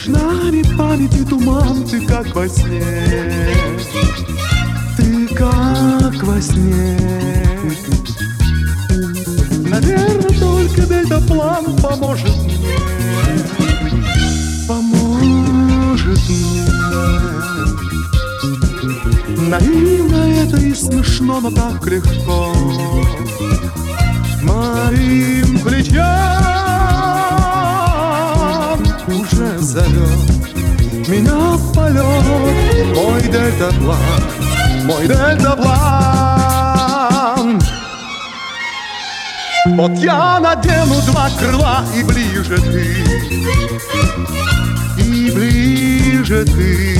Между нами памяти туман, ты как во сне, ты как во сне. Наверное, только дельтаплан поможет мне, поможет мне. Наивно это и смешно, но так легко моим плечам уже зовет меня в полет мой дельтаплан, мой дельтаплан. Вот я надену два крыла, и ближе ты, и ближе ты.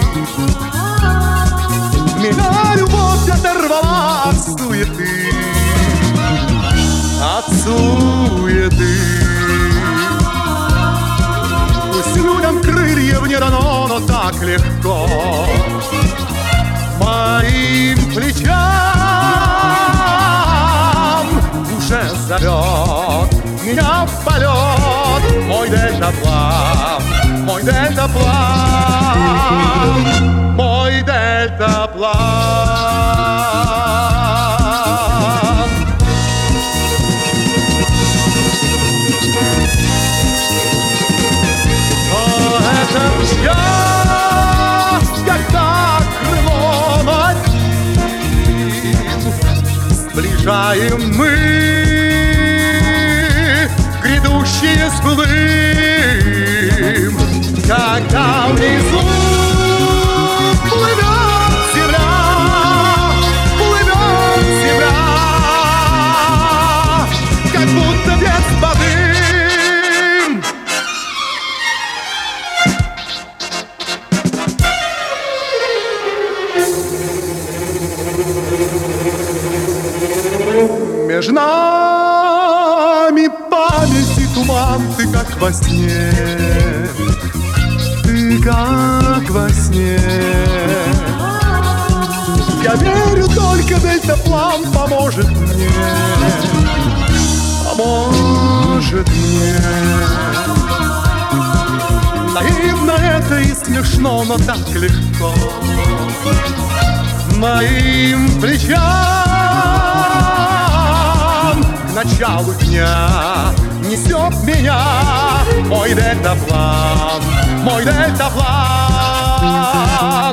Меня любовь оторвала от суеты, от суеты. Пусть людям крыльев не дано, но так легко моим плечам уже зовет меня в полет мой дельтаплан, мой дельтаплан, мой дельтаплан. Но это счастье, когда крыло над ним сближаем мы грядущие сглым, когда внизу плывет земля, как будто без воды. Между нами памяти туман, ты как во сне, ты как во сне. Я верю, только дельтаплан поможет мне, поможет мне. Наивно это и смешно, но так легко моим плечам к началу дня несет меня мой дельтаплан, мой дельтаплан.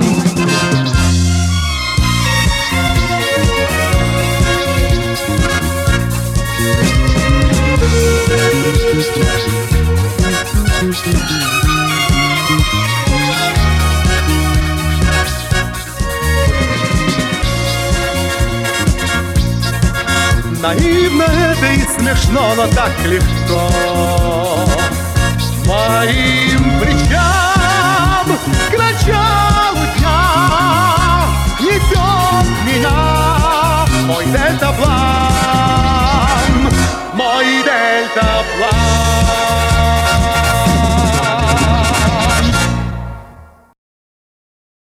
Наивно это и смешно, но так легко моим плечам к началу дня несет меня мой дельтаплан.